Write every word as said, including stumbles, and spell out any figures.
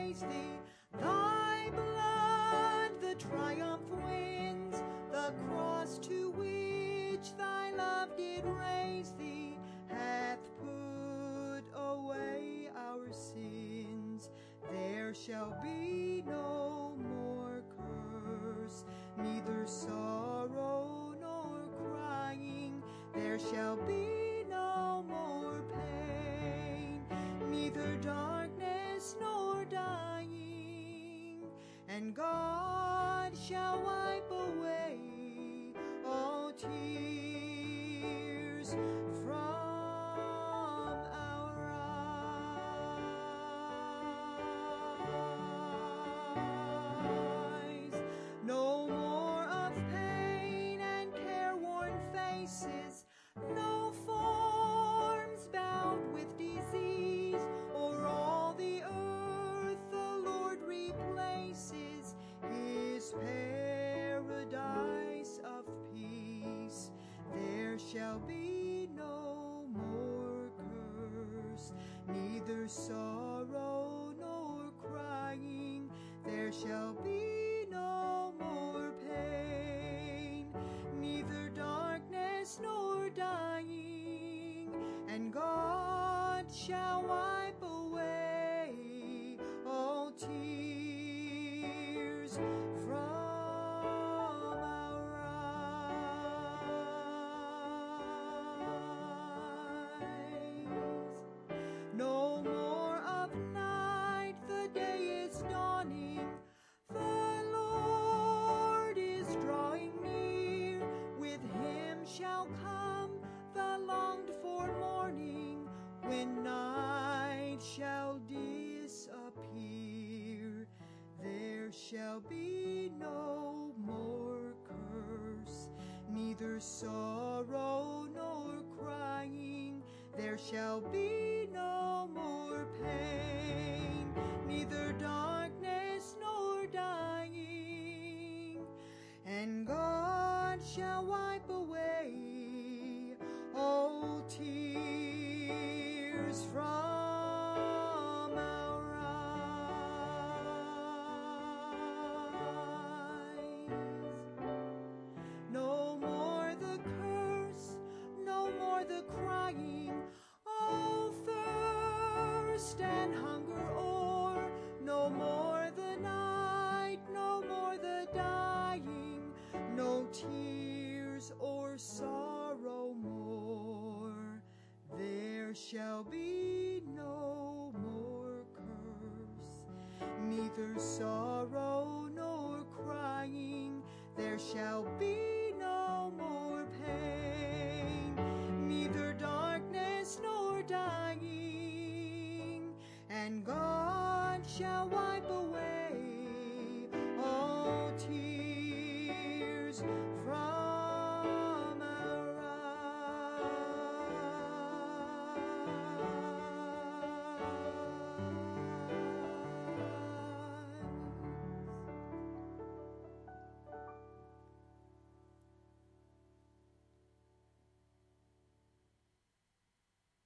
praise thee. Thy blood the triumph wins, the cross to which thy love did raise thee hath put away our sins. There shall be no more curse, neither sorrow nor crying. There shall be no more pain, neither darkness nor dying. And God shall wipe away all tears from our eyes. No more of pain and careworn faces, no forms bound with disease. O'er all the earth the Lord replaces his paradise of peace. There shall be no more curse, neither sorrow nor crying. There shall be no more pain, neither darkness nor dying. And God shall wipe away all tears from our eyes. No more of night, the day is dawning. The Lord is drawing near. With him shall come the longed for morning, when night shall disappear. There shall be no more curse, neither sorrow nor crying. There shall be no more pain, neither darkness nor dying. And God shall wipe away all tears from our eyes. No more the curse, no more the crying, all thirst and hunger o'er. No more the night, no more the dying, no tears or sorrow more. There shall be no more curse, neither sorrow nor crying. There shall be no more pain, neither darkness nor dying. And God shall wipe